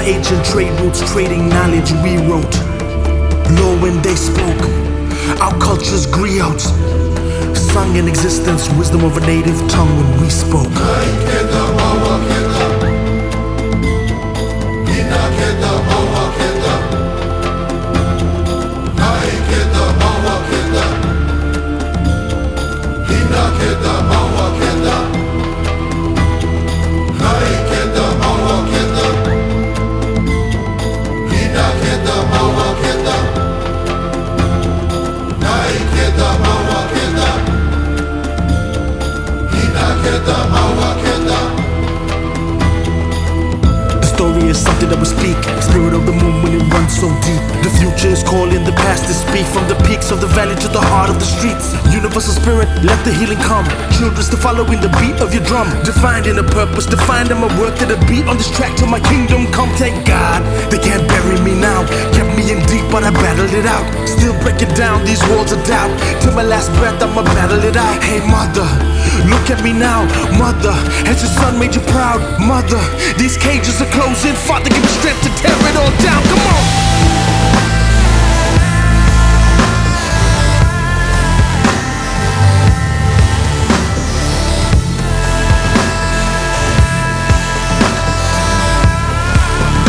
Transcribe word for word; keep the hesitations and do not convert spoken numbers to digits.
ancient trade routes, trading knowledge we wrote. Law when they spoke, our culture's griots, sung in existence, wisdom of a native tongue when we spoke. Story is something that we speak, spirit of the moon when it runs so deep. The future is calling, the past is speak. From the peaks of the valley to the heart of the streets, universal spirit, let the healing come. Children still following the beat of your drum, defined in a purpose, defined in my work to the beat on this track till my kingdom come. Thank God, they can't bury me now. Kept me in deep but I battled it out. Still breaking down these walls of doubt, till my last breath I'ma battle it out. Hey mother, look at me now. Mother, has your son made you proud? Mother, these cages are closing